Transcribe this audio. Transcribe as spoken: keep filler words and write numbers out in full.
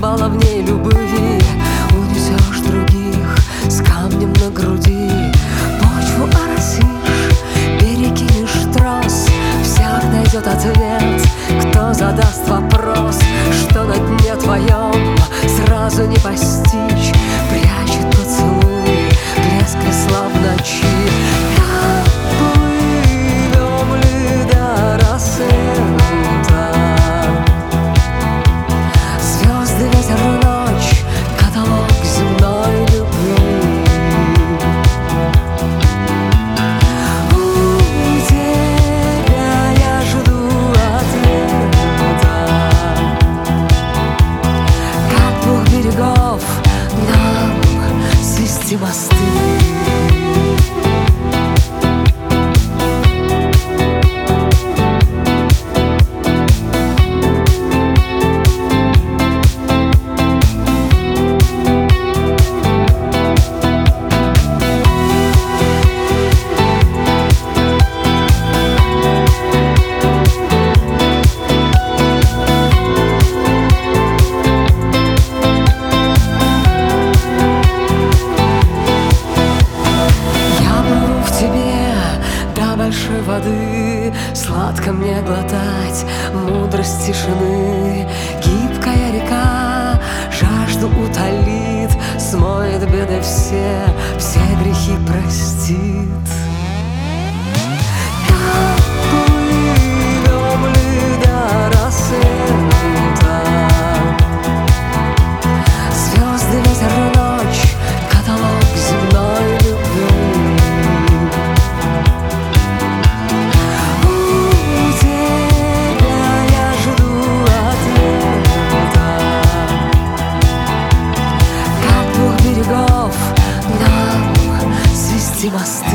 баловней любви унесешь других с камнем на груди. Почву оросишь, перекинешь трос, всяк найдет ответ, кто задаст вопрос. Что на дне твоем сразу не постичь, прячет поцелуй блеск весла в ночи. Мосты. Большой воды сладко мне глотать мудрость тишины. Гибкая река жажду утолит, смоет беды все, все грехи простит. Мосты.